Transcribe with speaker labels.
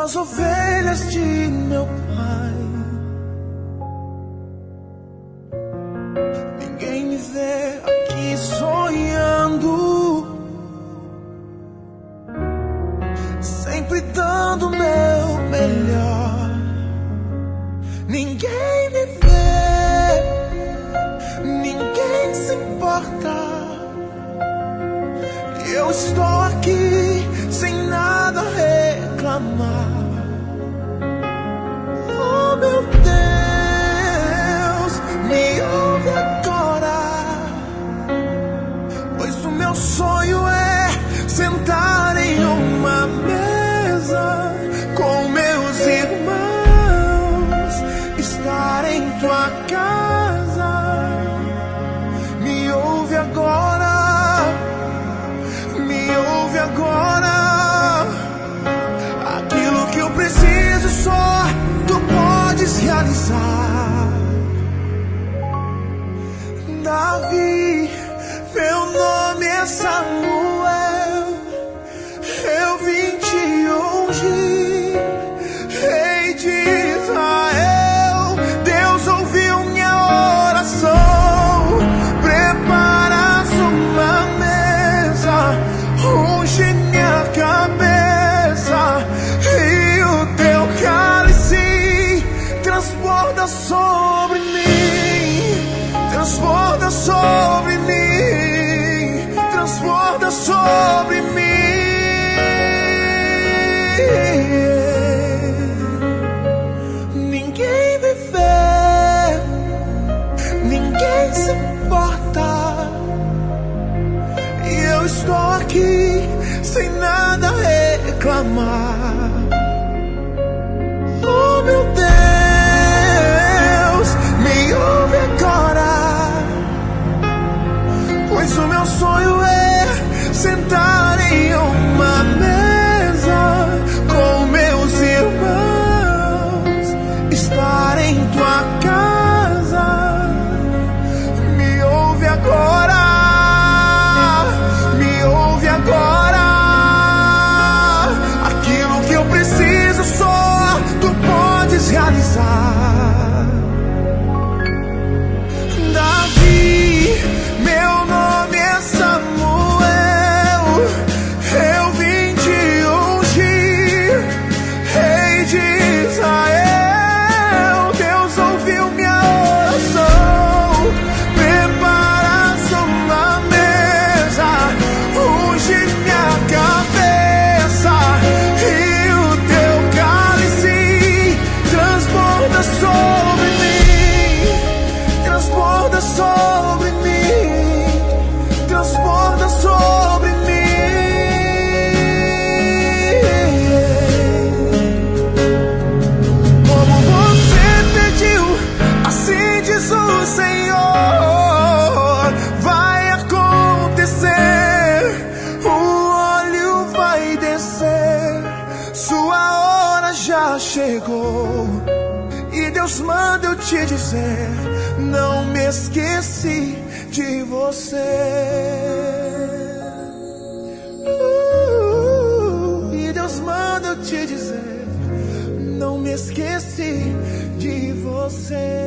Speaker 1: as ovelhas de meu pai. Ninguém me vê aqui sonhando, sempre dando o meu melhor. Ninguém me vê, ninguém se importa. Eu estou aqui sem nada reclamar. Oh meu Deus, me ouve agora, pois o meu sonho é sentar em uma mesa com meus irmãos, estar em tua casa. Me ouve agora, me ouve agora. Aquilo que eu preciso só tu podes realizar. Davi, meu nome é Samuel, eu vim te ungir, rei de Israel. Deus ouviu minha oração, preparas uma mesa, unge minha cabeça, e o teu cálice transborda sobre mim, transborda sobre mim, transborda sobre mim. Ninguém me vê, ninguém se importa, e eu estou aqui sem nada reclamar. Oh meu Deus, me ouve agora, pois o meu sonho é sentar em uma mesa com meus irmãos, estar em tua casa. Me ouve agora, me ouve agora. Aquilo que eu preciso só tu podes realizar. Davi, meu nome é Samuel, eu vim te ungir, rei de Israel. Deus ouviu minha oração, preparas uma mesa, unge minha cabeça, e o teu cálice transborda sobre mim, transborda sobre mim, transborda sobre mim. Como você pediu, assim diz o Senhor, vai acontecer. O óleo vai descer, sua hora já chegou. E Deus manda eu te dizer, não me esqueci de você. E Deus manda eu te dizer, não me esqueci de você.